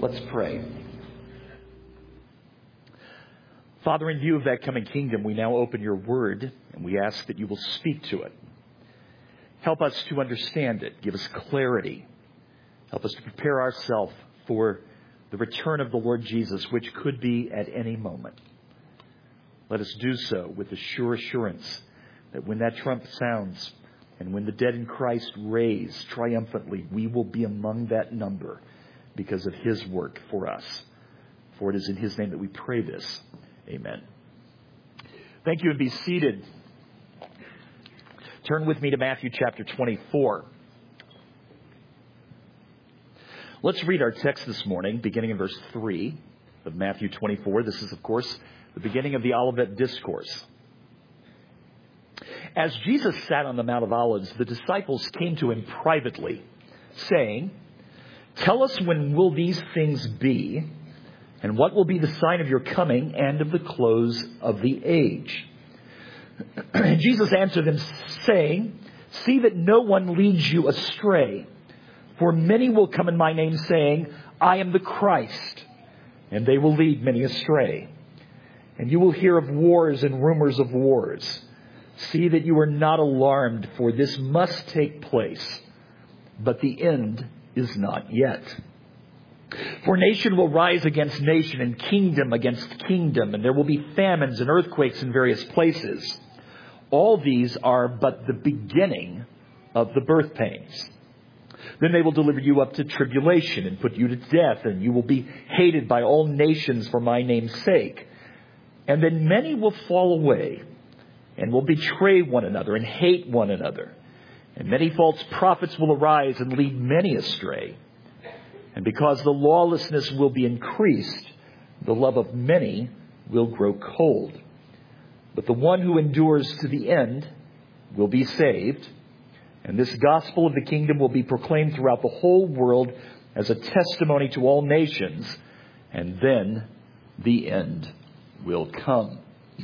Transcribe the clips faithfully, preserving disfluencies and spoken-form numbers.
Let's pray. Father, in view of that coming kingdom, we now open your word and we ask that you will speak to it. Help us to understand it. Give us clarity. Help us to prepare ourselves for the return of the Lord Jesus, which could be at any moment. Let us do so with the sure assurance that when that trump sounds and when the dead in Christ raise triumphantly, we will be among that number because of his work for us. For it is in his name that we pray this. Amen. Thank you, and be seated. Turn with me to Matthew chapter twenty-four. Let's read our text this morning, beginning in verse three of Matthew twenty-four. This is, of course, the beginning of the Olivet Discourse. As Jesus sat on the Mount of Olives, the disciples came to him privately, saying, "Tell us, when will these things be? And what will be the sign of your coming and of the close of the age?" And Jesus answered them, saying, "See that no one leads you astray. For many will come in my name, saying, 'I am the Christ,' and they will lead many astray. And you will hear of wars and rumors of wars. See that you are not alarmed, for this must take place, but the end is not yet. For nation will rise against nation, and kingdom against kingdom, and there will be famines and earthquakes in various places. All these are but the beginning of the birth pains. Then they will deliver you up to tribulation and put you to death, and you will be hated by all nations for my name's sake. And then many will fall away and will betray one another and hate one another. And many false prophets will arise and lead many astray. And because the lawlessness will be increased, the love of many will grow cold. But the one who endures to the end will be saved. And this gospel of the kingdom will be proclaimed throughout the whole world as a testimony to all nations. And then the end will come."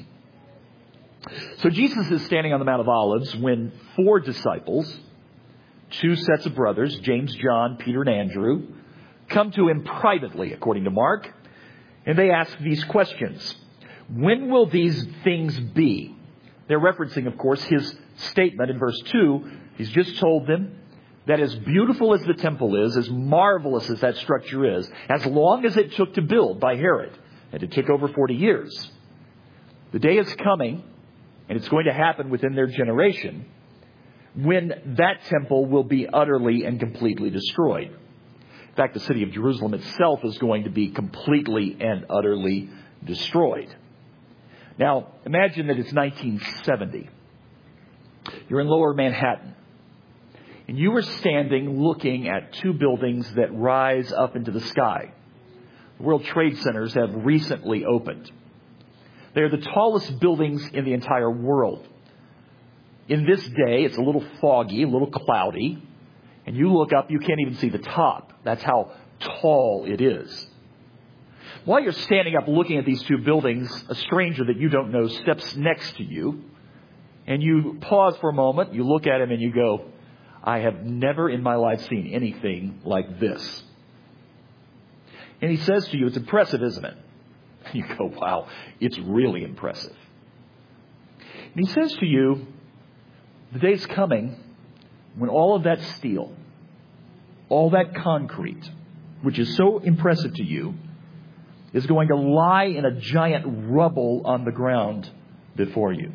So Jesus is standing on the Mount of Olives when four disciples, two sets of brothers, James, John, Peter, and Andrew, come to him privately, according to Mark, and they ask these questions. When will these things be? They're referencing, of course, his statement in verse two. He's just told them that as beautiful as the temple is, as marvelous as that structure is, as long as it took to build by Herod, and it took over forty years, the day is coming, and it's going to happen within their generation, when that temple will be utterly and completely destroyed. In fact, the city of Jerusalem itself is going to be completely and utterly destroyed. Now, imagine that it's nineteen seventy. You're in Lower Manhattan. And you are standing looking at two buildings that rise up into the sky. The World Trade Centers have recently opened. They are the tallest buildings in the entire world. In this day, it's a little foggy, a little cloudy. And you look up, you can't even see the top. That's how tall it is. While you're standing up looking at these two buildings, a stranger that you don't know steps next to you. And you pause for a moment, you look at him and you go, "I have never in my life seen anything like this." And he says to you, "It's impressive, isn't it?" And you go, "Wow, it's really impressive." And he says to you, "The day's coming when all of that steel, all that concrete, which is so impressive to you, is going to lie in a giant rubble on the ground before you."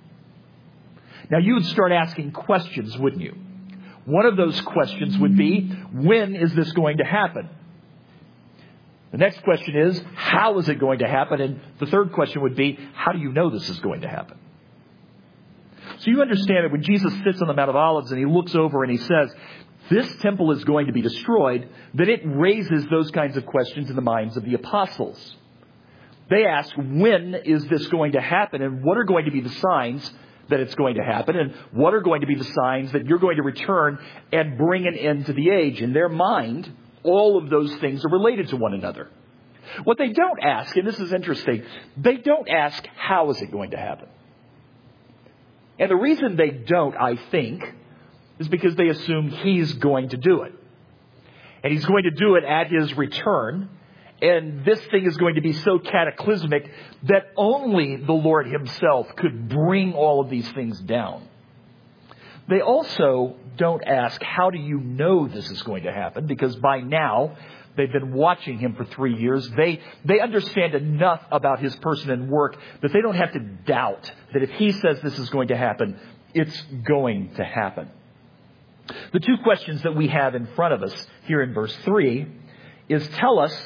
Now, you would start asking questions, wouldn't you? One of those questions would be, when is this going to happen? The next question is, how is it going to happen? And the third question would be, how do you know this is going to happen? So you understand that when Jesus sits on the Mount of Olives and he looks over and he says, this temple is going to be destroyed, that it raises those kinds of questions in the minds of the apostles. They ask, when is this going to happen? And what are going to be the signs that it's going to happen? And what are going to be the signs that you're going to return and bring an end to the age? In their mind, all of those things are related to one another. What they don't ask, and this is interesting, they don't ask, how is it going to happen? And the reason they don't, I think, is because they assume he's going to do it. And he's going to do it at his return. And this thing is going to be so cataclysmic that only the Lord himself could bring all of these things down. They also don't ask, how do you know this is going to happen? Because by now, they've been watching him for three years. They, they understand enough about his person and work that they don't have to doubt that if he says this is going to happen, it's going to happen. The two questions that we have in front of us here in verse three is, tell us,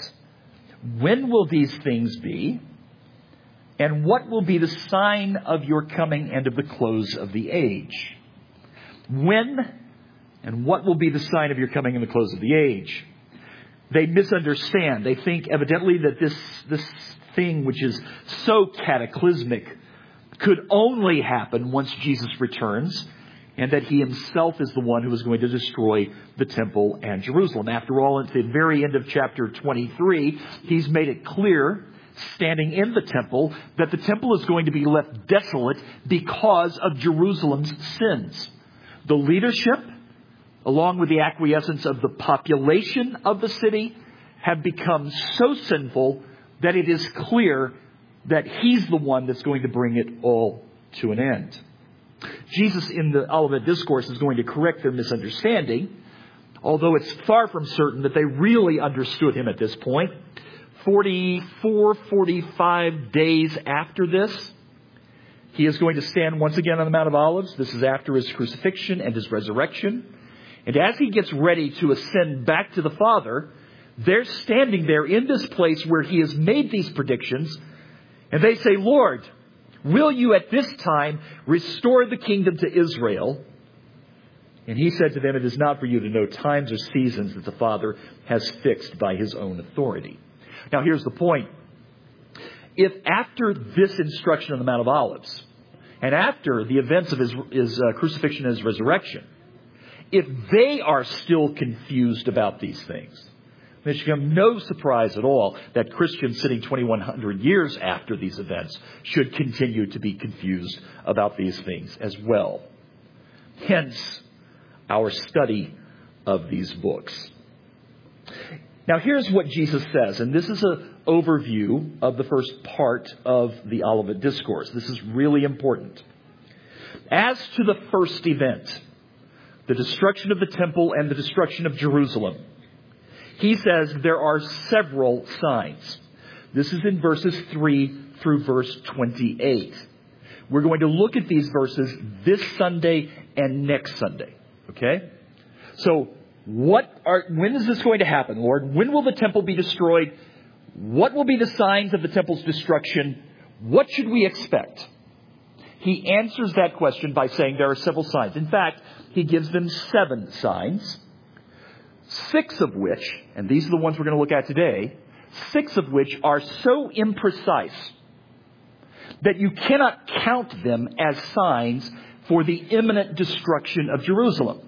when will these things be? And what will be the sign of your coming and of the close of the age? When and what will be the sign of your coming and the close of the age? They misunderstand. They think evidently that this, this thing which is so cataclysmic could only happen once Jesus returns, and that he himself is the one who is going to destroy the temple and Jerusalem. After all, at the very end of chapter twenty-three, he's made it clear, standing in the temple, that the temple is going to be left desolate because of Jerusalem's sins. The leadership, along with the acquiescence of the population of the city, have become so sinful that it is clear that he's the one that's going to bring it all to an end. Jesus in the Olivet Discourse is going to correct their misunderstanding, although it's far from certain that they really understood him at this point. forty-four, forty-five days after this, he is going to stand once again on the Mount of Olives. This is after his crucifixion and his resurrection. And as he gets ready to ascend back to the Father, they're standing there in this place where he has made these predictions. And they say, Lord, will you at this time restore the kingdom to Israel? And he said to them, it is not for you to know times or seasons that the Father has fixed by his own authority. Now here's the point. If after this instruction on the Mount of Olives, and after the events of his, his uh, crucifixion and his resurrection, if they are still confused about these things, it should come no surprise at all that Christians sitting twenty-one hundred years after these events should continue to be confused about these things as well. Hence, our study of these books. Now, here's what Jesus says, and this is an overview of the first part of the Olivet Discourse. This is really important. As to the first event, the destruction of the temple and the destruction of Jerusalem, he says there are several signs. This is in verses three through verse twenty-eight. We're going to look at these verses this Sunday and next Sunday. Okay? So, what are, when is this going to happen, Lord? When will the temple be destroyed? What will be the signs of the temple's destruction? What should we expect? He answers that question by saying there are several signs. In fact, he gives them seven signs. Six of which, and these are the ones we're going to look at today, six of which are so imprecise that you cannot count them as signs for the imminent destruction of Jerusalem.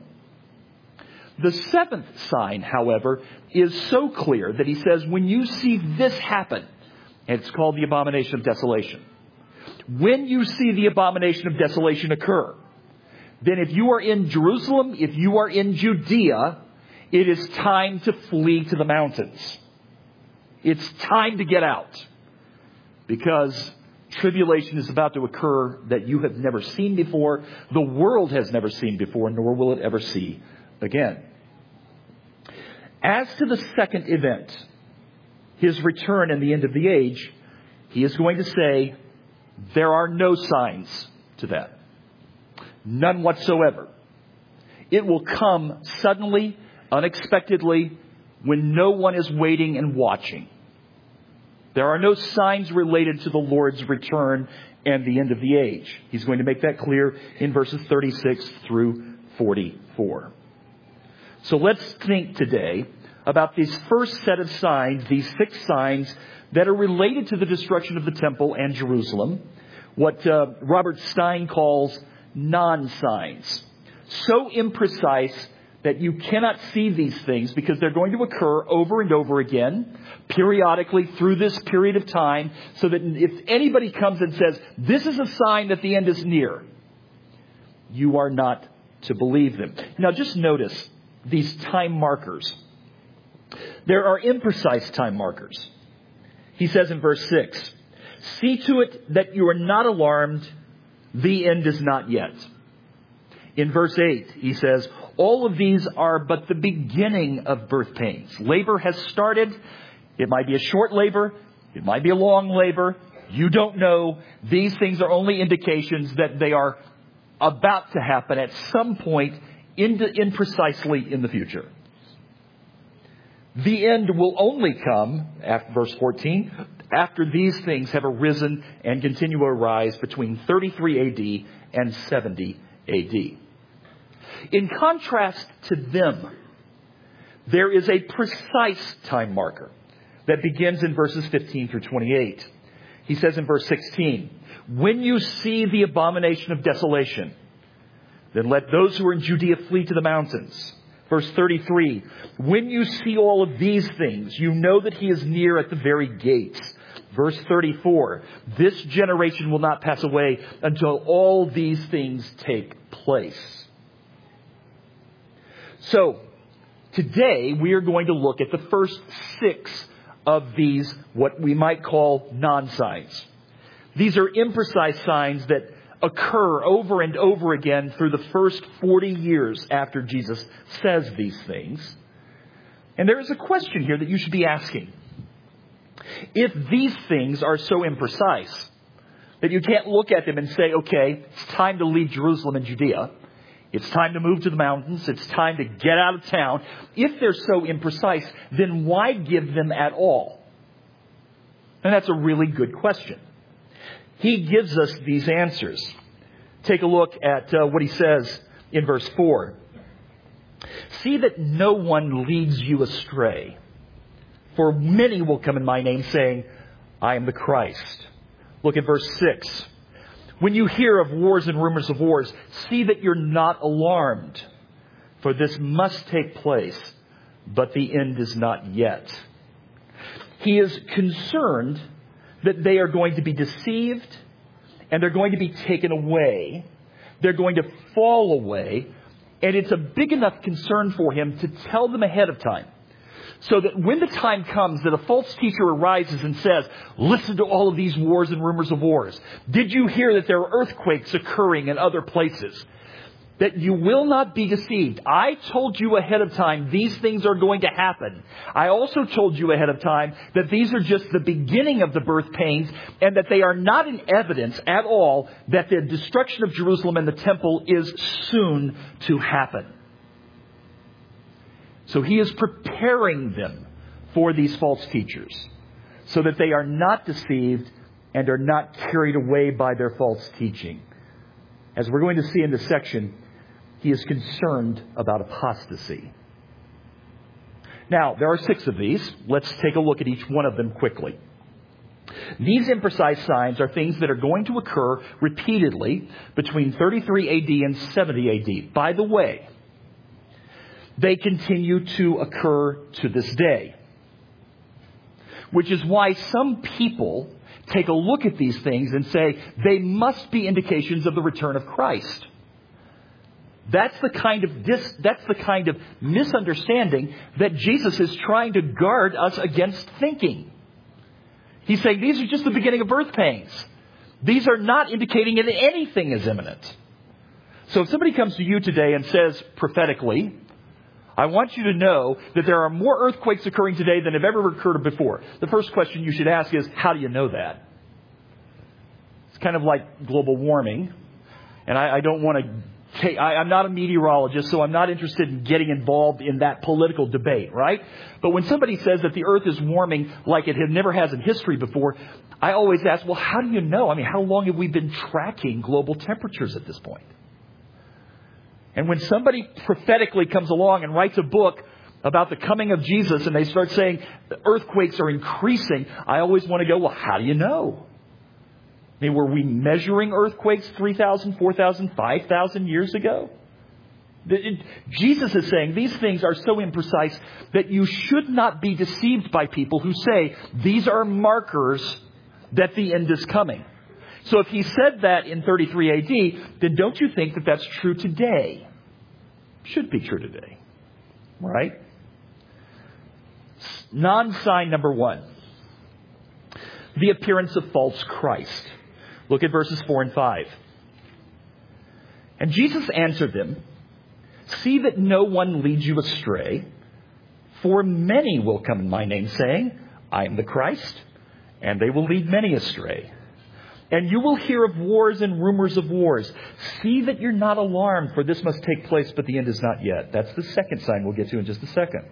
The seventh sign, however, is so clear that he says, when you see this happen, and it's called the abomination of desolation. When you see the abomination of desolation occur, then if you are in Jerusalem, if you are in Judea, it is time to flee to the mountains. It's time to get out. Because tribulation is about to occur that you have never seen before, the world has never seen before, nor will it ever see again. As to the second event, his return and the end of the age, he is going to say, there are no signs to that. None whatsoever. It will come suddenly, unexpectedly, when no one is waiting and watching. There are no signs related to the Lord's return and the end of the age. He's going to make that clear in verses thirty-six through forty-four. So let's think today about these first set of signs, these six signs that are related to the destruction of the temple and Jerusalem, what uh, Robert Stein calls non-signs. So imprecise that you cannot see these things because they're going to occur over and over again, periodically through this period of time, so that if anybody comes and says, this is a sign that the end is near, you are not to believe them. Now just notice these time markers. There are imprecise time markers. He says in verse six, see to it that you are not alarmed. The end is not yet. In verse eight, he says, all of these are but the beginning of birth pains. Labor has started. It might be a short labor. It might be a long labor. You don't know. These things are only indications that they are about to happen at some point in, in precisely in the future. The end will only come, after verse fourteen, after these things have arisen and continue to arise between thirty-three A D and seventy A D. In contrast to them, there is a precise time marker that begins in verses fifteen through twenty-eight. He says in verse sixteen, when you see the abomination of desolation, then let those who are in Judea flee to the mountains. Verse thirty-three, when you see all of these things, you know that he is near at the very gates. Verse thirty-four, this generation will not pass away until all these things take place. So, today we are going to look at the first six of these, what we might call non-signs. These are imprecise signs that occur over and over again through the first forty years after Jesus says these things. And there is a question here that you should be asking. If these things are so imprecise that you can't look at them and say, okay, it's time to leave Jerusalem and Judea. It's time to move to the mountains. It's time to get out of town. If they're so imprecise, then why give them at all? And that's a really good question. He gives us these answers. Take a look at uh, what he says in verse four. See that no one leads you astray. For many will come in my name saying, I am the Christ. Look at verse six. When you hear of wars and rumors of wars, see that you're not alarmed. For this must take place, but the end is not yet. He is concerned that they are going to be deceived and they're going to be taken away. They're going to fall away. And it's a big enough concern for him to tell them ahead of time. So that when the time comes that a false teacher arises and says, listen to all of these wars and rumors of wars. Did you hear that there are earthquakes occurring in other places? That you will not be deceived. I told you ahead of time these things are going to happen. I also told you ahead of time that these are just the beginning of the birth pains and that they are not in evidence at all that the destruction of Jerusalem and the temple is soon to happen. So he is preparing them for these false teachers so that they are not deceived and are not carried away by their false teaching. As we're going to see in this section, he is concerned about apostasy. Now, there are six of these. Let's take a look at each one of them quickly. These imprecise signs are things that are going to occur repeatedly between thirty-three A D and seventy A D. By the way, they continue to occur to this day. Which is why some people take a look at these things and say they must be indications of the return of Christ. That's the kind of dis, that's the kind of misunderstanding that Jesus is trying to guard us against thinking. He's saying these are just the beginning of birth pains. These are not indicating that anything is imminent. So if somebody comes to you today and says prophetically, I want you to know that there are more earthquakes occurring today than have ever occurred before. The first question you should ask is, how do you know that? It's kind of like global warming. And I, I don't want to take, I, I'm not a meteorologist, so I'm not interested in getting involved in that political debate, right? But when somebody says that the earth is warming like it never has in history before, I always ask, well, how do you know? I mean, how long have we been tracking global temperatures at this point? And when somebody prophetically comes along and writes a book about the coming of Jesus and they start saying the earthquakes are increasing, I always want to go, well, how do you know? I mean, were we measuring earthquakes three thousand, four thousand, five thousand years ago? Jesus is saying these things are so imprecise that you should not be deceived by people who say these are markers that the end is coming. So if he said that in thirty-three A D, then don't you think that that's true today? Should be true today. Right? Non-sign number one. The appearance of false Christ. Look at verses four and five. And Jesus answered them, "See that no one leads you astray, for many will come in my name, saying, 'I am the Christ,' and they will lead many astray. And you will hear of wars and rumors of wars. See that you're not alarmed, for this must take place, but the end is not yet." That's the second sign we'll get to in just a second.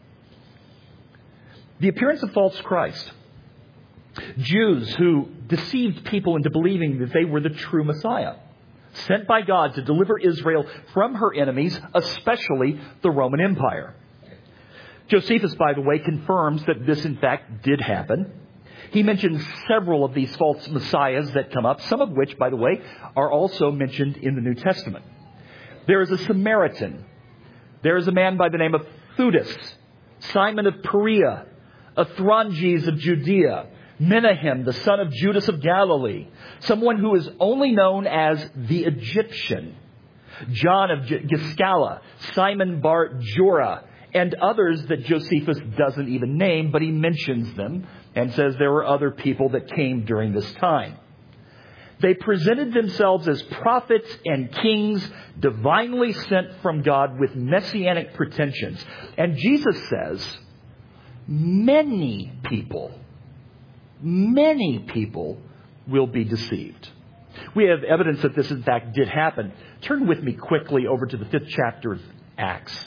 The appearance of false Christ. Jews who deceived people into believing that they were the true Messiah, sent by God to deliver Israel from her enemies, especially the Roman Empire. Josephus, by the way, confirms that this in fact did happen. He mentions several of these false messiahs that come up, some of which, by the way, are also mentioned in the New Testament. There is a Samaritan. There is a man by the name of Theudas, Simon of Perea, Athronges of Judea, Menahem, the son of Judas of Galilee, someone who is only known as the Egyptian, John of Giscala, Simon Bar Jorah, and others that Josephus doesn't even name, but he mentions them and says there were other people that came during this time. They presented themselves as prophets and kings, divinely sent from God with messianic pretensions. And Jesus says, many people, many people will be deceived. We have evidence that this in fact did happen. Turn with me quickly over to the fifth chapter of Acts.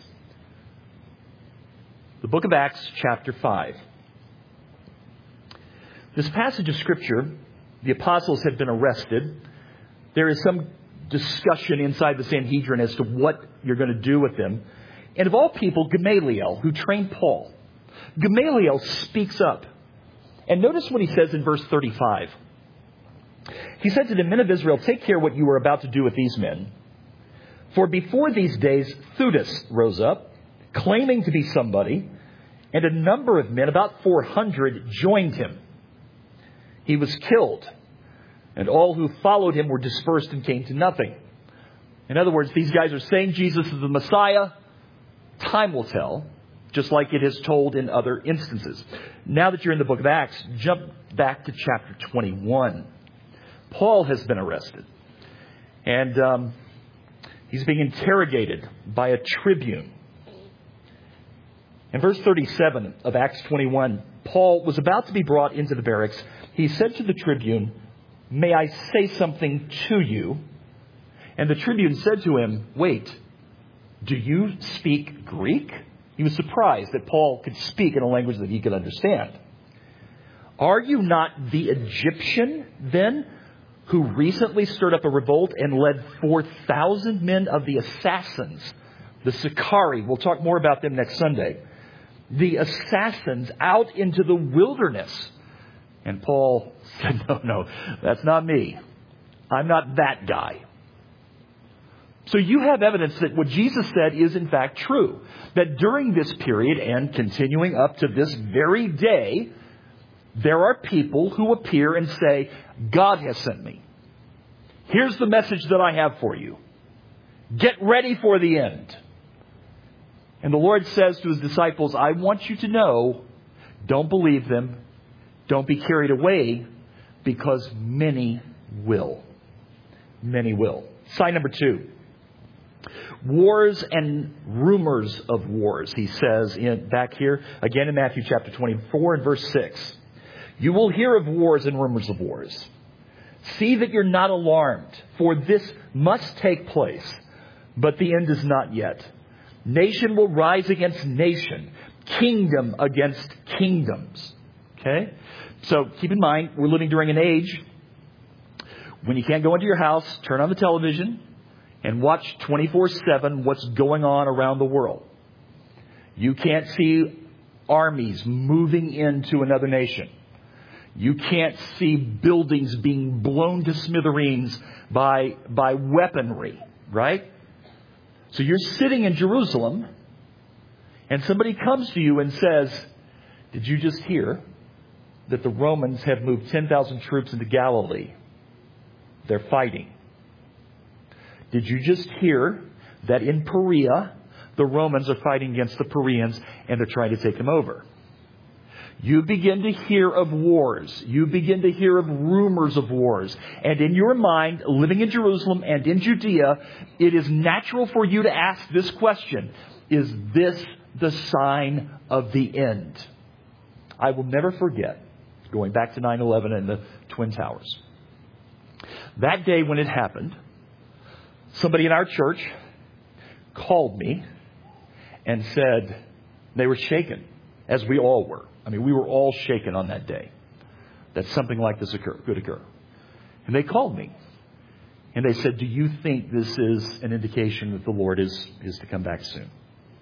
The book of Acts, chapter five. This passage of Scripture, the apostles had been arrested. There is some discussion inside the Sanhedrin as to what you're going to do with them. And of all people, Gamaliel, who trained Paul, Gamaliel speaks up. And notice what he says in verse thirty-five. He said to the men of Israel, "Take care what you are about to do with these men. For before these days, Theudas rose up, claiming to be somebody, and a number of men, about four hundred, joined him. He was killed, and all who followed him were dispersed and came to nothing." In other words, these guys are saying Jesus is the Messiah. Time will tell, just like it is told in other instances. Now that you're in the book of Acts, jump back to chapter twenty-one. Paul has been arrested, and um, he's being interrogated by a tribune. In verse thirty-seven of Acts twenty-one, Paul was about to be brought into the barracks. He said to the tribune, "May I say something to you?" And the tribune said to him, "Wait, do you speak Greek?" He was surprised that Paul could speak in a language that he could understand. "Are you not the Egyptian, then, who recently stirred up a revolt and led four thousand men of the assassins, the Sicarii?" We'll talk more about them next Sunday. "The assassins out into the wilderness." And Paul said, no, no, that's not me. I'm not that guy. So you have evidence that what Jesus said is in fact true. That during this period and continuing up to this very day, there are people who appear and say, "God has sent me. Here's the message that I have for you. Get ready for the end." And the Lord says to his disciples, "I want you to know, don't believe them. Don't be carried away, because many will." Many will. Sign number two. Wars and rumors of wars, he says in, back here, again in Matthew chapter twenty-four and verse six. "You will hear of wars and rumors of wars. See that you're not alarmed, for this must take place, but the end is not yet. Nation will rise against nation, kingdom against kingdoms." Okay? So keep in mind, we're living during an age when you can't go into your house, turn on the television, and watch twenty-four seven what's going on around the world. You can't see armies moving into another nation. You can't see buildings being blown to smithereens by, by weaponry, right? So you're sitting in Jerusalem, and somebody comes to you and says, "Did you just hear that the Romans have moved ten thousand troops into Galilee? They're fighting. Did you just hear that in Perea, the Romans are fighting against the Pereans and they're trying to take them over?" you begin to hear of wars. You begin to hear of rumors of wars. And in your mind, living in Jerusalem and in Judea, it is natural for you to ask this question: is this the sign of the end? I will never forget going back to nine eleven and the Twin Towers. That day when it happened, somebody in our church called me and said they were shaken, as we all were. I mean, we were all shaken on that day that something like this occur, could occur. And they called me and they said, do you think this is an indication that the Lord is, is to come back soon?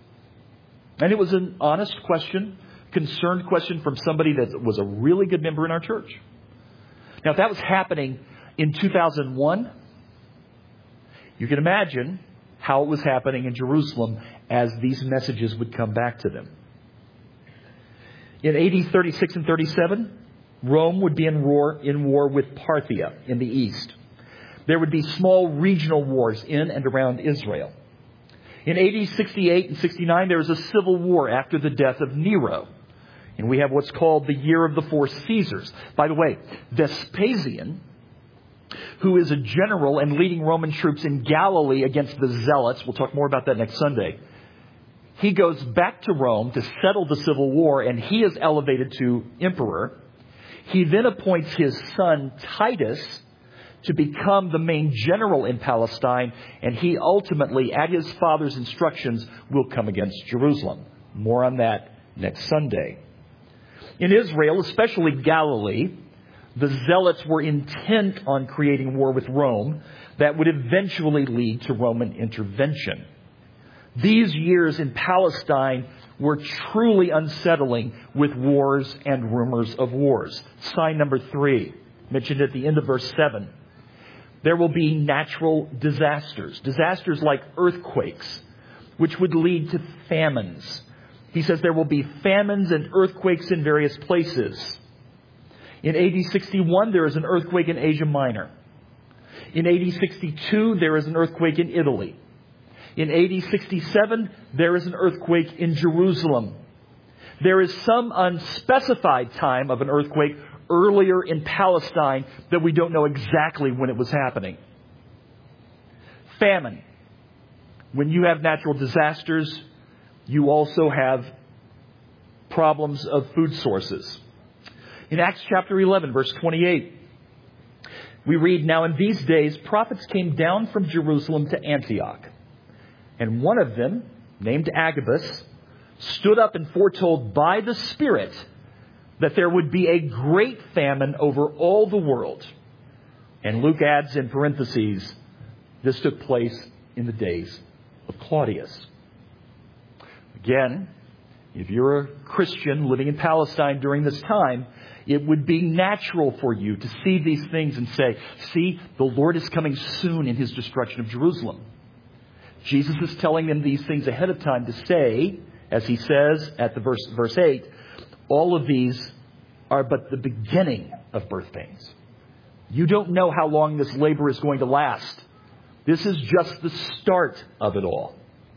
And it was an honest question, concerned question from somebody that was a really good member in our church. Now, if that was happening in two thousand one, you can imagine how it was happening in Jerusalem as these messages would come back to them. In A D thirty-six and thirty-seven, Rome would be in war, in war with Parthia in the east. There would be small regional wars in and around Israel. In A D sixty-eight and sixty-nine, there was a civil war after the death of Nero. And we have what's called the Year of the Four Caesars. By the way, Vespasian, who is a general and leading Roman troops in Galilee against the Zealots, we'll talk more about that next Sunday, he goes back to Rome to settle the civil war, and he is elevated to emperor. He then appoints his son Titus to become the main general in Palestine, and he ultimately, at his father's instructions, will come against Jerusalem. More on that next Sunday. In Israel, especially Galilee, the Zealots were intent on creating war with Rome that would eventually lead to Roman intervention. These years in Palestine were truly unsettling with wars and rumors of wars. Sign number three, mentioned at the end of verse seven. There will be natural disasters. Disasters like earthquakes, which would lead to famines. He says there will be famines and earthquakes in various places. In A D sixty-one, there is an earthquake in Asia Minor. In A D sixty-two, there is an earthquake in Italy. In A D sixty-seven, there is an earthquake in Jerusalem. There is some unspecified time of an earthquake earlier in Palestine that we don't know exactly when it was happening. Famine. When you have natural disasters, you also have problems of food sources. In Acts chapter eleven, verse twenty-eight, we read, now in these days, prophets came down from Jerusalem to Antioch. And one of them, named Agabus, stood up and foretold by the Spirit that there would be a great famine over all the world. And Luke adds in parentheses, this took place in the days of Claudius. Again, if you're a Christian living in Palestine during this time, it would be natural for you to see these things and say, see, the Lord is coming soon in his destruction of Jerusalem. Jesus is telling them these things ahead of time to say, as he says at the verse, verse eight, all of these are but the beginning of birth pains. You don't know how long this labor is going to last. This is just the start of it all.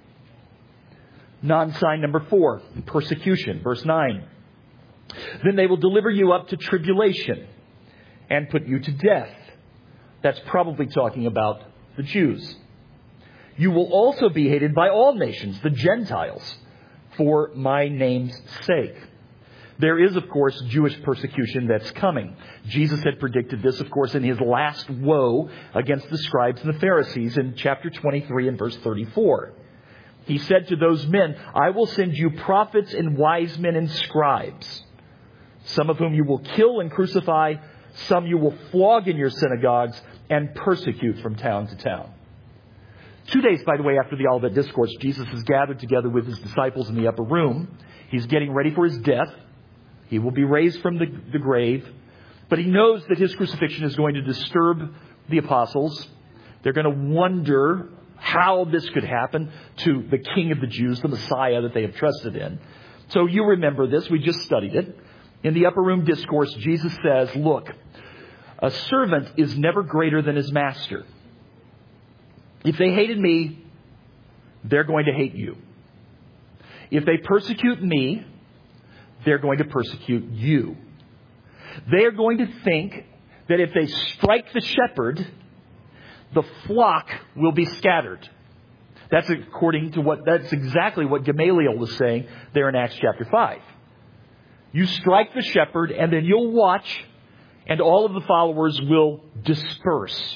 Non-sign number four, persecution, verse nine. Then they will deliver you up to tribulation and put you to death. That's probably talking about the Jews. You will also be hated by all nations, the Gentiles, for my name's sake. There is, of course, Jewish persecution that's coming. Jesus had predicted this, of course, in his last woe against the scribes and the Pharisees in chapter twenty-three and verse thirty-four. He said to those men, I will send you prophets and wise men and scribes, some of whom you will kill and crucify, some you will flog in your synagogues and persecute from town to town. Two days, by the way, after the Olivet Discourse, Jesus is gathered together with his disciples in the upper room. He's getting ready for his death. He will be raised from the, the grave. But he knows that his crucifixion is going to disturb the apostles. They're going to wonder how this could happen to the King of the Jews, the Messiah that they have trusted in. So you remember this. We just studied it. In the upper room discourse, Jesus says, look, a servant is never greater than his master. If they hated me, they're going to hate you. If they persecute me, they're going to persecute you. They are going to think that if they strike the shepherd, the flock will be scattered. That's according to what, that's exactly what Gamaliel was saying there in Acts chapter five. You strike the shepherd and then you'll watch and all of the followers will disperse.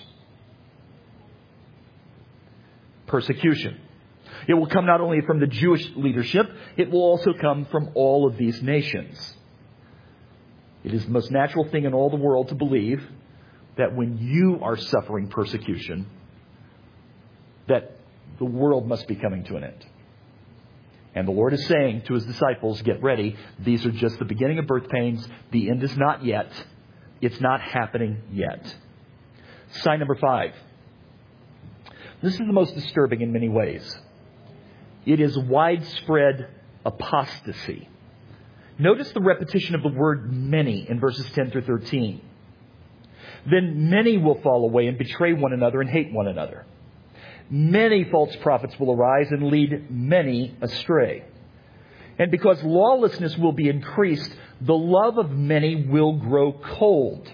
Persecution. It will come not only from the Jewish leadership, it will also come from all of these nations. It is the most natural thing in all the world to believe that when you are suffering persecution, that the world must be coming to an end. And the Lord is saying to His disciples, get ready. These are just the beginning of birth pains. The end is not yet. It's not happening yet. Sign number five. This is the most disturbing in many ways. It is widespread apostasy. Notice the repetition of the word many in verses ten through thirteen. Then many will fall away and betray one another and hate one another. Many false prophets will arise and lead many astray. And because lawlessness will be increased, the love of many will grow cold.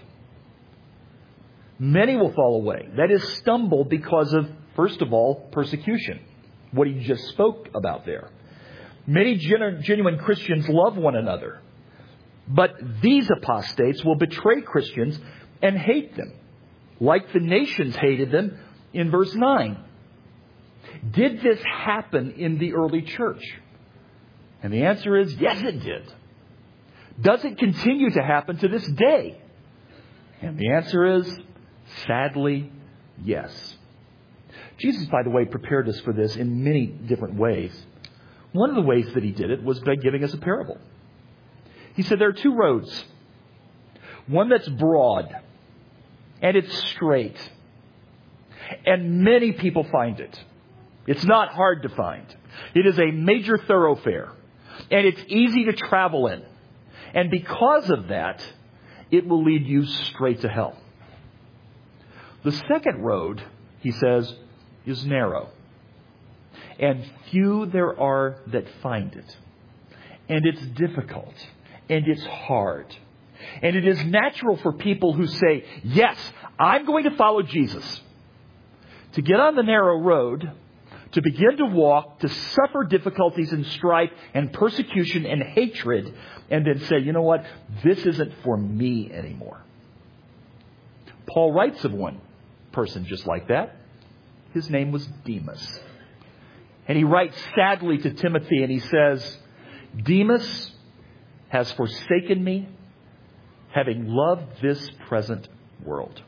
Many will fall away. That is, stumble because of, first of all, persecution. What he just spoke about there. Many genu- genuine Christians love one another. But these apostates will betray Christians and hate them, like the nations hated them in verse nine. Did this happen in the early church? And the answer is, yes, it did. Does it continue to happen to this day? And the answer is, sadly, yes. Jesus, by the way, prepared us for this in many different ways. One of the ways that He did it was by giving us a parable. He said there are two roads. One that's broad and it's straight. And many people find it. It's not hard to find. It is a major thoroughfare. And it's easy to travel in. And because of that, it will lead you straight to hell. The second road, he says, is narrow. And few there are that find it. And it's difficult. And it's hard. And it is natural for people who say, yes, I'm going to follow Jesus, to get on the narrow road, to begin to walk, to suffer difficulties and strife and persecution and hatred, and then say, you know what, this isn't for me anymore. Paul writes of one person just like that. His name was Demas. And he writes sadly to Timothy, and he says, Demas has forsaken me, having loved this present world.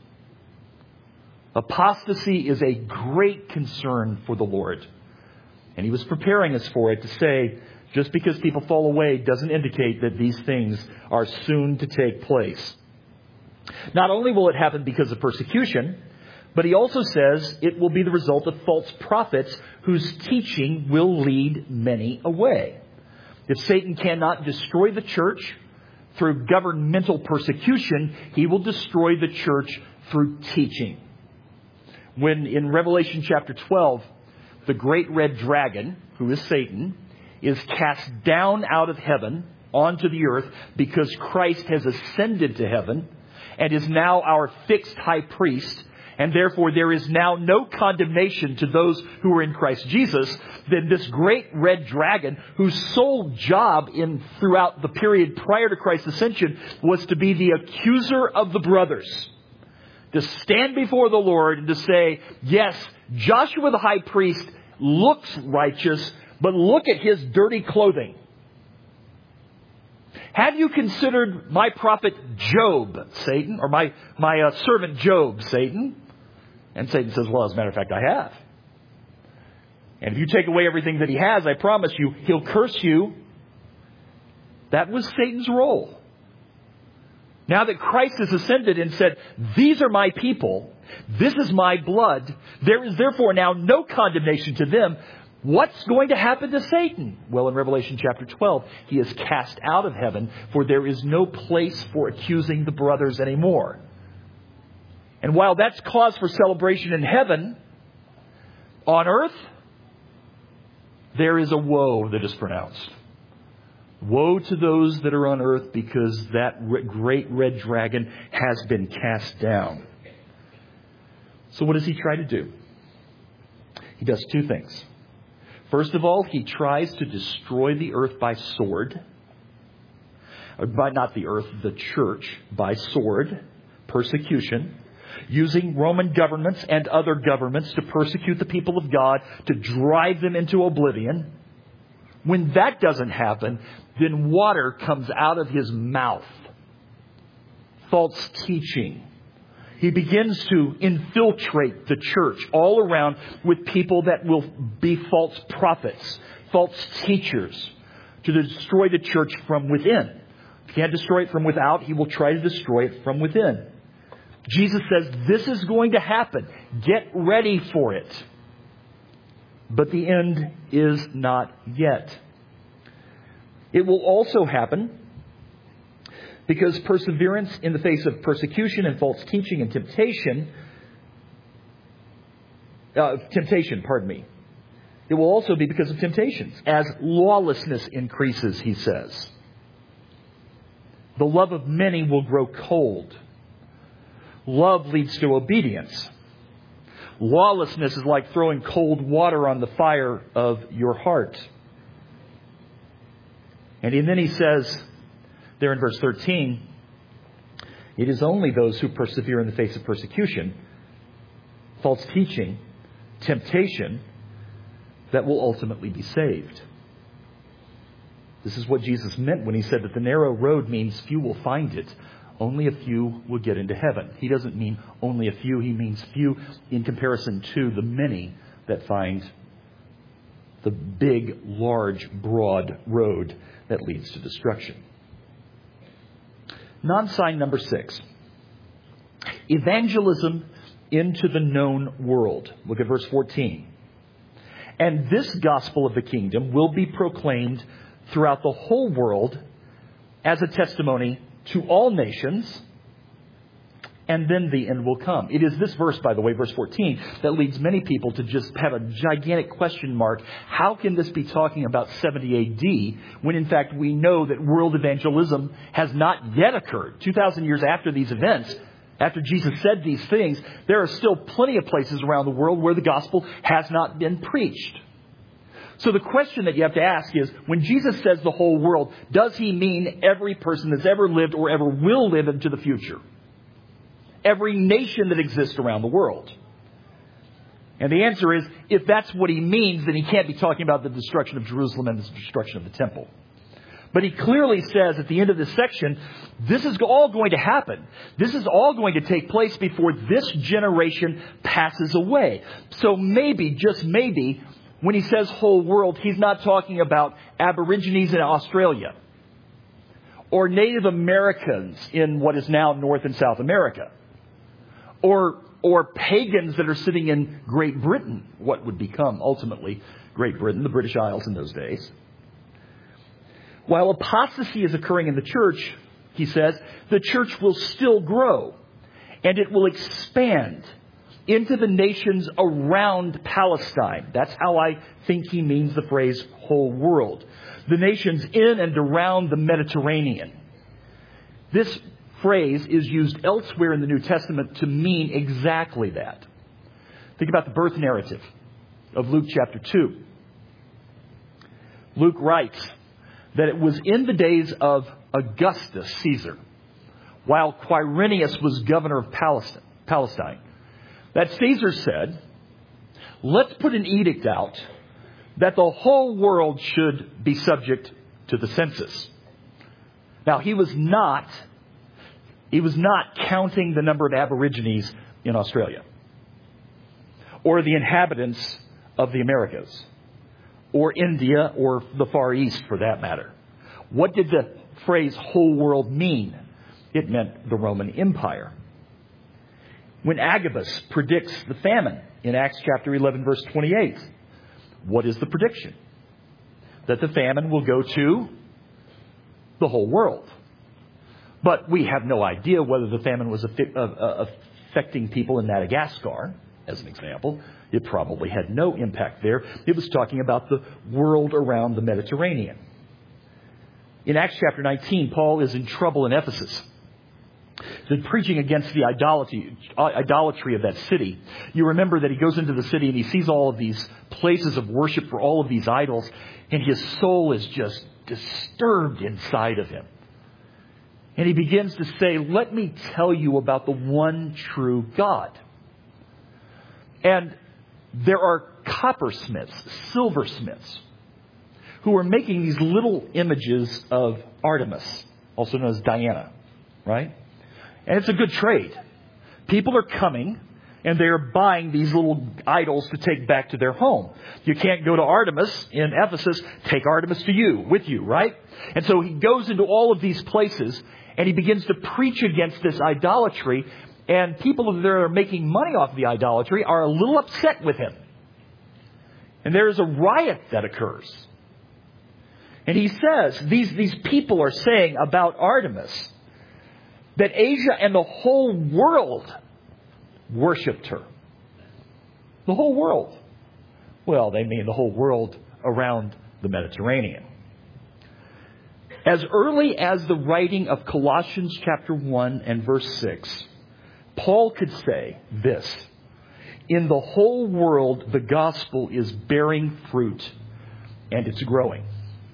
Apostasy is a great concern for the Lord. And He was preparing us for it to say, just because people fall away doesn't indicate that these things are soon to take place. Not only will it happen because of persecution, but He also says it will be the result of false prophets whose teaching will lead many away. If Satan cannot destroy the church through governmental persecution, he will destroy the church through teaching. When in Revelation chapter twelve, the great red dragon, who is Satan, is cast down out of heaven onto the earth because Christ has ascended to heaven and is now our fixed high priest, and therefore there is now no condemnation to those who are in Christ Jesus, then this great red dragon, whose sole job in throughout the period prior to Christ's ascension was to be the accuser of the brothers, to stand before the Lord and to say, yes, Joshua the high priest looks righteous, but look at his dirty clothing. Have you considered my prophet Job, Satan, or my, my uh, servant Job, Satan? And Satan says, well, as a matter of fact, I have. And if you take away everything that he has, I promise you, he'll curse you. That was Satan's role. Now that Christ has ascended and said, these are my people, this is my blood, there is therefore now no condemnation to them. What's going to happen to Satan? Well, in Revelation chapter twelve, he is cast out of heaven, for there is no place for accusing the brothers anymore. And while that's cause for celebration in heaven, on earth, there is a woe that is pronounced. Woe to those that are on earth, because that great red dragon has been cast down. So what does he try to do? He does two things. First of all, he tries to destroy the earth by sword. Or by not the earth, the church, by sword, persecution, using Roman governments and other governments to persecute the people of God, to drive them into oblivion. When that doesn't happen, then water comes out of his mouth. False teaching. He begins to infiltrate the church all around with people that will be false prophets, false teachers, to destroy the church from within. If he can't destroy it from without, he will try to destroy it from within. Jesus says this is going to happen. Get ready for it. But the end is not yet. It will also happen because perseverance in the face of persecution and false teaching and temptation, uh, temptation, pardon me. It will also be because of temptations. As lawlessness increases, he says, the love of many will grow cold. Love leads to obedience. Lawlessness is like throwing cold water on the fire of your heart. And then he says, there in verse thirteen, it is only those who persevere in the face of persecution, false teaching, temptation, that will ultimately be saved. This is what Jesus meant when he said that the narrow road means few will find it. Only a few will get into heaven. He doesn't mean only a few. He means few in comparison to the many that find the big, large, broad road that leads to destruction. Non-sign number six. Evangelism into the known world. Look at verse fourteen. And this gospel of the kingdom will be proclaimed throughout the whole world as a testimony to all nations, and then the end will come. It is this verse, by the way, verse fourteen, that leads many people to just have a gigantic question mark. How can this be talking about seventy A D when in fact we know that world evangelism has not yet occurred? two thousand years after these events, after Jesus said these things, there are still plenty of places around the world where the gospel has not been preached. So the question that you have to ask is, when Jesus says the whole world, does he mean every person that's ever lived or ever will live into the future? Every nation that exists around the world? And the answer is, if that's what he means, then he can't be talking about the destruction of Jerusalem and the destruction of the temple. But he clearly says at the end of this section, this is all going to happen. This is all going to take place before this generation passes away. So maybe, just maybe, when he says whole world, he's not talking about Aborigines in Australia or Native Americans in what is now North and South America, or or pagans that are sitting in Great Britain, what would become ultimately Great Britain, the British Isles in those days. While apostasy is occurring in the church, he says, the church will still grow and it will expand into the nations around Palestine. That's how I think he means the phrase whole world. The nations in and around the Mediterranean. This phrase is used elsewhere in the New Testament to mean exactly that. Think about the birth narrative of Luke chapter two. Luke writes that it was in the days of Augustus Caesar, while Quirinius was governor of Palestine, that Caesar said, let's put an edict out that the whole world should be subject to the census. Now, he was not, he was not counting the number of Aborigines in Australia, or the inhabitants of the Americas, or India, or the Far East for that matter. What did the phrase whole world mean? It meant the Roman Empire. When Agabus predicts the famine in Acts chapter eleven, verse twenty-eight, what is the prediction? That the famine will go to the whole world. But we have no idea whether the famine was affecting people in Madagascar, as an example. It probably had no impact there. It was talking about the world around the Mediterranean. In Acts chapter nineteen, Paul is in trouble in Ephesus. He's been preaching against the idolatry, idolatry of that city. You remember that he goes into the city and he sees all of these places of worship for all of these idols, and his soul is just disturbed inside of him. And he begins to say, let me tell you about the one true God. And there are coppersmiths, silversmiths, who are making these little images of Artemis, also known as Diana, right? And it's a good trade. People are coming and they're buying these little idols to take back to their home. You can't go to Artemis in Ephesus, take Artemis to you, with you, right? And so he goes into all of these places and he begins to preach against this idolatry. And people that are making money off the idolatry are a little upset with him. And there is a riot that occurs. And he says, these, these people are saying about Artemis that Asia and the whole world worshipped her. The whole world. Well, they mean the whole world around the Mediterranean. As early as the writing of Colossians chapter one and verse six, Paul could say this: in the whole world, the gospel is bearing fruit and it's growing.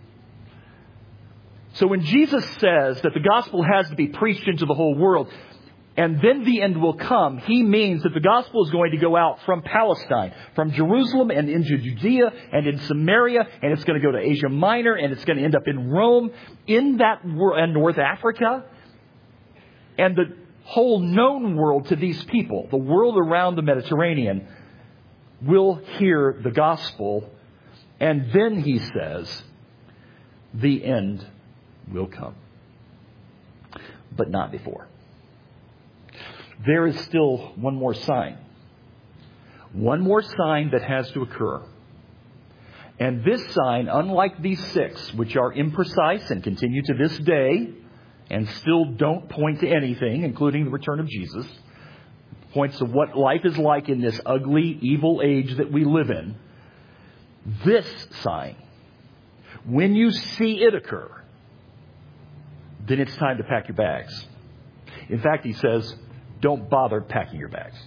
So when Jesus says that the gospel has to be preached into the whole world, and then the end will come, he means that the gospel is going to go out from Palestine, from Jerusalem and into Judea and in Samaria, and it's going to go to Asia Minor, and it's going to end up in Rome, in that world, and North Africa, and the whole known world to these people, the world around the Mediterranean, will hear the gospel. And then he says, the end will come. But not before. There is still one more sign. One more sign that has to occur. And this sign, unlike these six, which are imprecise and continue to this day, and still don't point to anything, including the return of Jesus, points to what life is like in this ugly, evil age that we live in. This sign, when you see it occur, then it's time to pack your bags. In fact, he says, don't bother packing your bags.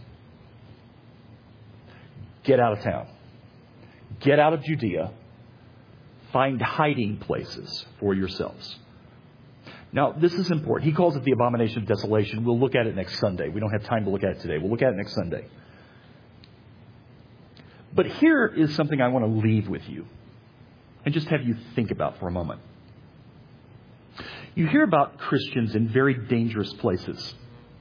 Get out of town. Get out of Judea. Find hiding places for yourselves. Now, this is important. He calls it the abomination of desolation. We'll look at it next Sunday. We don't have time to look at it today. We'll look at it next Sunday. But here is something I want to leave with you and just have you think about for a moment. You hear about Christians in very dangerous places.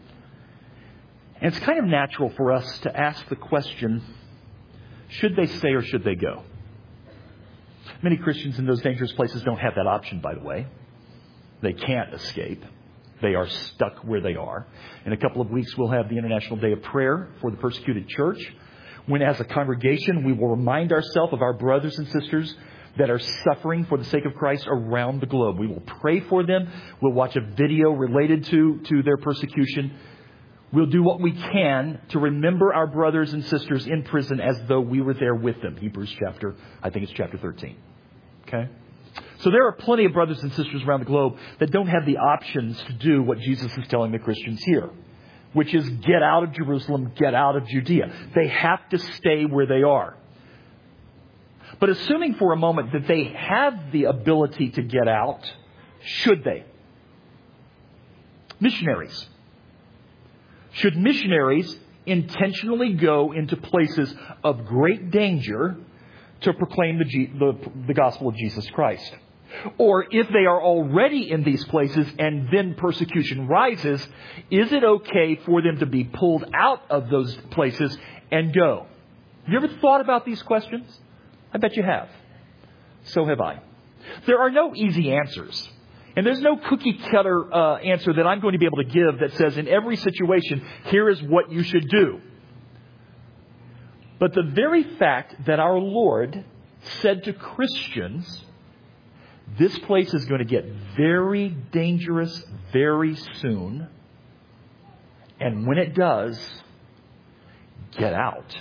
And it's kind of natural for us to ask the question, should they stay or should they go? Many Christians in those dangerous places don't have that option, by the way. They can't escape. They are stuck where they are. In a couple of weeks, we'll have the International Day of Prayer for the Persecuted Church, when as a congregation, we will remind ourselves of our brothers and sisters that are suffering for the sake of Christ around the globe. We will pray for them. We'll watch a video related to, to their persecution. We'll do what we can to remember our brothers and sisters in prison as though we were there with them. Hebrews chapter, I think it's chapter thirteen. Okay? So there are plenty of brothers and sisters around the globe that don't have the options to do what Jesus is telling the Christians here, which is get out of Jerusalem, get out of Judea. They have to stay where they are. But assuming for a moment that they have the ability to get out, should they? Missionaries. Should missionaries intentionally go into places of great danger to proclaim the, G- the, the gospel of Jesus Christ? Or if they are already in these places and then persecution rises, is it okay for them to be pulled out of those places and go? Have you ever thought about these questions? I bet you have. So have I. There are no easy answers. And there's no cookie cutter uh, answer that I'm going to be able to give that says in every situation, here is what you should do. But the very fact that our Lord said to Christians, this place is going to get very dangerous very soon. And when it does, get out,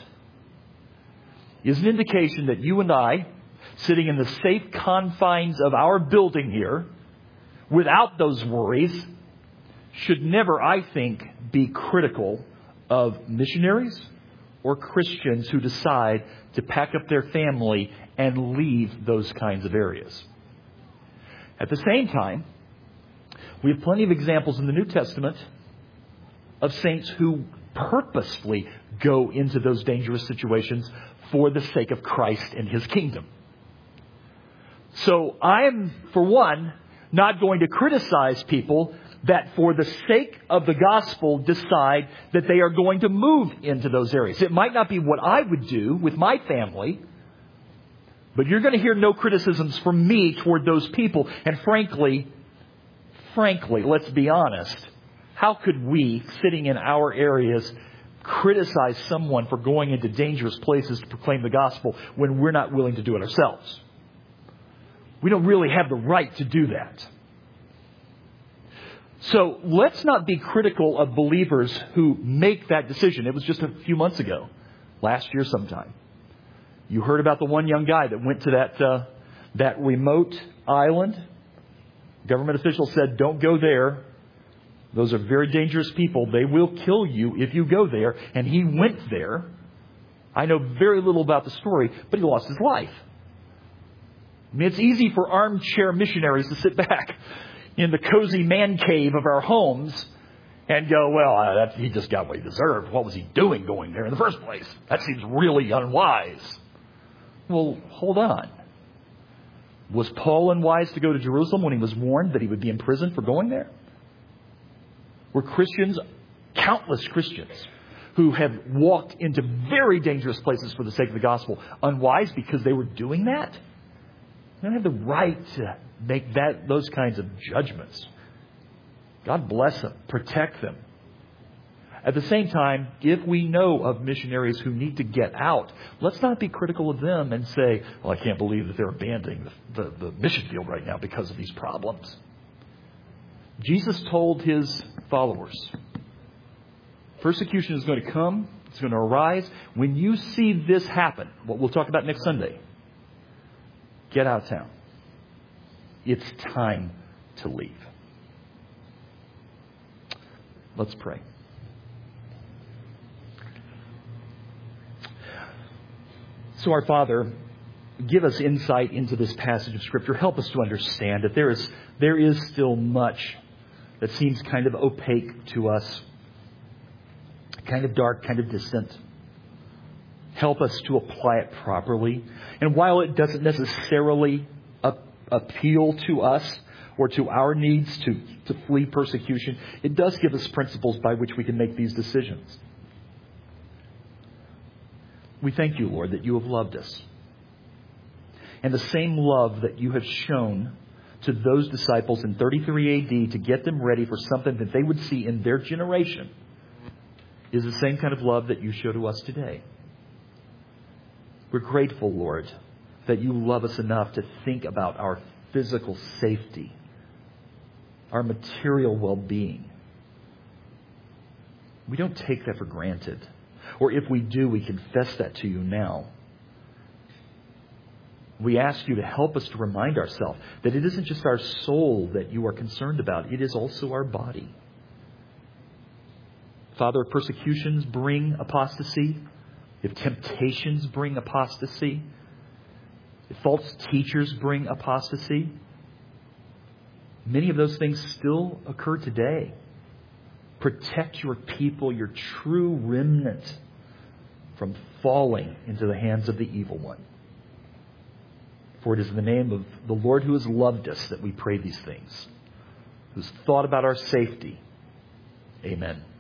is an indication that you and I, sitting in the safe confines of our building here, without those worries, should never, I think, be critical of missionaries or Christians who decide to pack up their family and leave those kinds of areas. At the same time, we have plenty of examples in the New Testament of saints who purposefully go into those dangerous situations for the sake of Christ and His kingdom. So I'm, for one, not going to criticize people that for the sake of the gospel decide that they are going to move into those areas. It might not be what I would do with my family, but you're going to hear no criticisms from me toward those people. And frankly, frankly, let's be honest, how could we, sitting in our areas, criticize someone for going into dangerous places to proclaim the gospel when we're not willing to do it ourselves? We don't really have the right to do that. So let's not be critical of believers who make that decision. It was just a few months ago, last year sometime. You heard about the one young guy that went to that uh, that remote island. Government officials said, don't go there. Those are very dangerous people. They will kill you if you go there. And he went there. I know very little about the story, but he lost his life. I mean, it's easy for armchair missionaries to sit back in the cozy man cave of our homes and go, well, uh, that, he just got what he deserved. What was he doing going there in the first place? That seems really unwise. Well, hold on. Was Paul unwise to go to Jerusalem when he was warned that he would be imprisoned for going there? Were Christians, countless Christians, who have walked into very dangerous places for the sake of the gospel, unwise because they were doing that? They don't have the right to make that those kinds of judgments. God bless them. Protect them. At the same time, if we know of missionaries who need to get out, let's not be critical of them and say, well, I can't believe that they're abandoning the, the, the mission field right now because of these problems. Jesus told His followers, persecution is going to come. It's going to arise. When you see this happen, what we'll talk about next Sunday, get out of town. It's time to leave. Let's pray. So our Father, give us insight into this passage of Scripture. Help us to understand that there is, there is still much that seems kind of opaque to us, kind of dark, kind of distant. Help us to apply it properly. And while it doesn't necessarily ap- appeal to us or to our needs to, to flee persecution, it does give us principles by which we can make these decisions. We thank you, Lord, that you have loved us. And the same love that you have shown to those disciples in thirty-three A D to get them ready for something that they would see in their generation is the same kind of love that you show to us today. We're grateful, Lord, that you love us enough to think about our physical safety, our material well-being. We don't take that for granted. Or if we do, we confess that to you now. We ask you to help us to remind ourselves that it isn't just our soul that you are concerned about. It is also our body. Father, if persecutions bring apostasy, if temptations bring apostasy, if false teachers bring apostasy, many of those things still occur today. Protect your people, your true remnant, from falling into the hands of the evil one. For it is in the name of the Lord who has loved us that we pray these things, who's thought about our safety. Amen.